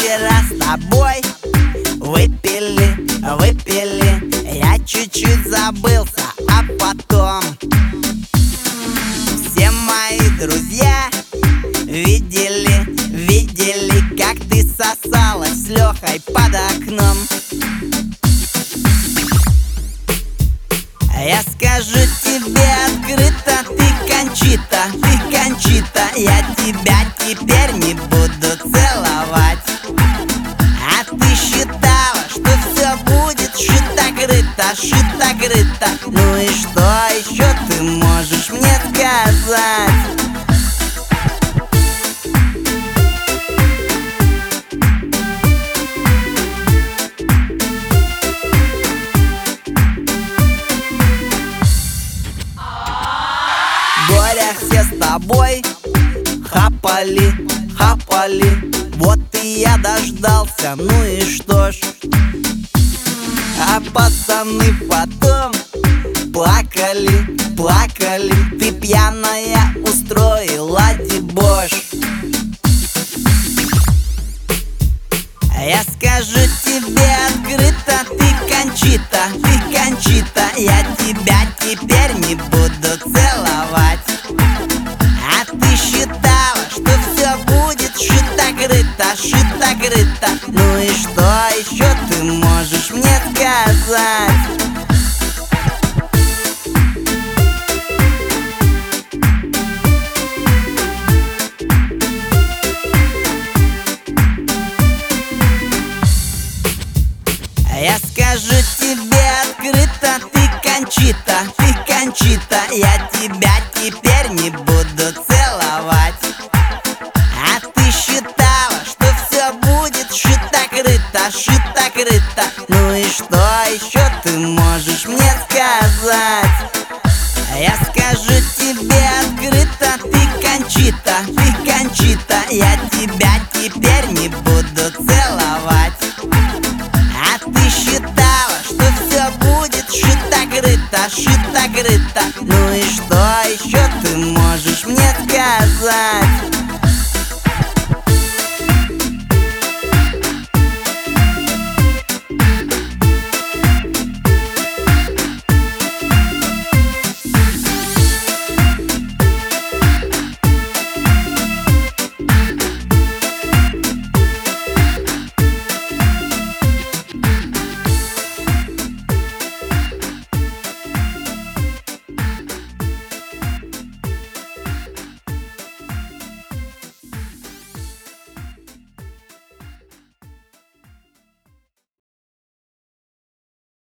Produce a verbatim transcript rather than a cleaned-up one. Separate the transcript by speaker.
Speaker 1: вчера с тобой выпили, выпили. Я чуть-чуть забылся, а потом все мои друзья видели, видели, как ты сосалась с Лехой под окном. Я скажу тебе открыто, ты Кончита, ты Кончита. Я тебя теперь не буду целовать. А ты считала, что все будет шито-крыто, шито-крыто. Ну и что еще ты можешь мне сказать? Горя все с тобой хапали, хапали. Вот и я дождался, ну и что ж. А пацаны потом плакали, плакали. Ты пьяная устроила дебош. Я скажу тебе открыто, ты Кончита, ты Кончита. Я тебя теперь не буду целовать. А ты считала, что все будет шито-крыто, шито-крыто. Ну и что еще ты можешь мне сказать? Я скажу тебе открыто, ты Кончита, ты Кончита. Я тебя теперь не буду целовать. А ты считала, что все будет шито-крыто, шито-крыто. Ну и что еще ты можешь мне сказать?